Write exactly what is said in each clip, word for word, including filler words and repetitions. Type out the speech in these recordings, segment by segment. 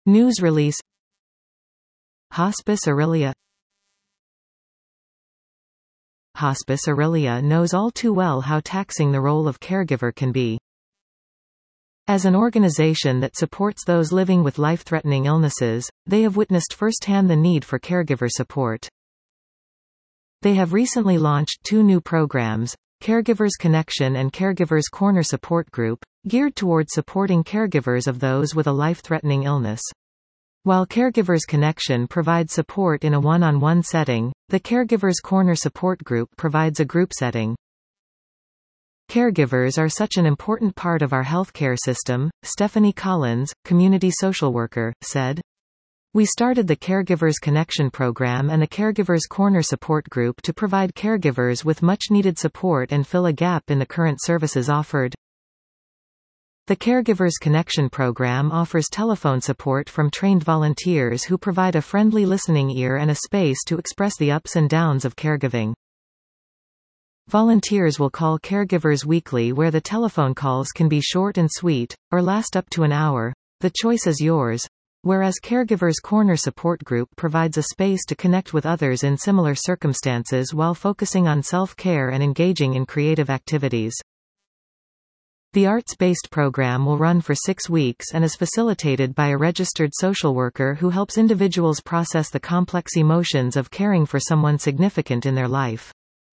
News release. Hospice Aurelia. Hospice Aurelia knows all too well how taxing the role of caregiver can be. As an organization that supports those living with life-threatening illnesses, they have witnessed firsthand the need for caregiver support. They have recently launched two new programs, Caregivers Connection and Caregivers Corner Support Group, geared towards supporting caregivers of those with a life-threatening illness. While Caregivers Connection provides support in a one-on-one setting, the Caregivers Corner Support Group provides a group setting. Caregivers are such an important part of our healthcare system, Stephanie Collins, community social worker, said. We started the Caregivers Connection program and the Caregivers Corner Support Group to provide caregivers with much-needed support and fill a gap in the current services offered. The Caregivers Connection program offers telephone support from trained volunteers who provide a friendly listening ear and a space to express the ups and downs of caregiving. Volunteers will call caregivers weekly, where the telephone calls can be short and sweet, or last up to an hour. The choice is yours. Whereas Caregivers Corner Support Group provides a space to connect with others in similar circumstances while focusing on self-care and engaging in creative activities. The arts-based program will run for six weeks and is facilitated by a registered social worker who helps individuals process the complex emotions of caring for someone significant in their life.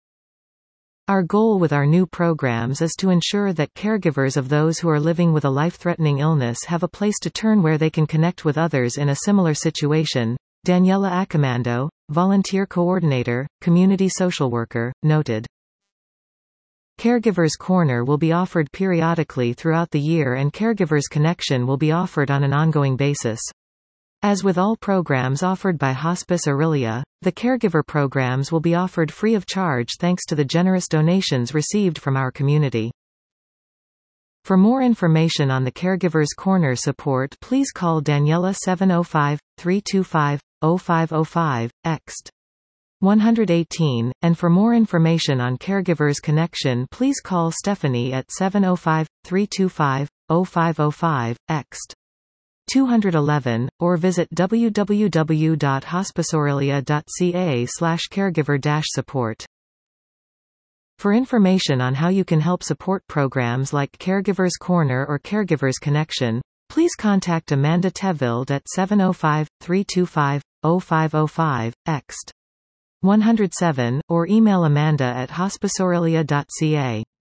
Our goal with our new programs is to ensure that caregivers of those who are living with a life-threatening illness have a place to turn where they can connect with others in a similar situation, Daniela Accomando, volunteer coordinator, community social worker, noted. Caregivers Corner will be offered periodically throughout the year and Caregivers Connection will be offered on an ongoing basis. As with all programs offered by Hospice Aurelia, the caregiver programs will be offered free of charge thanks to the generous donations received from our community. For more information on the Caregivers Corner support, please call Daniela seven oh five, three two five, oh five oh five, ext. one eight, and for more information on Caregivers Connection, please call Stephanie at seven oh five, three two five, oh five oh five, ext. two eleven, or visit w w w dot hospiceaurelia dot c a slash caregiver dash support. For information on how you can help support programs like Caregivers Corner or Caregivers Connection, please contact Amanda Tevild at seven oh five, three two five, oh five oh five, ext. one oh seven, or email Amanda at hospiceaurelia dot c a.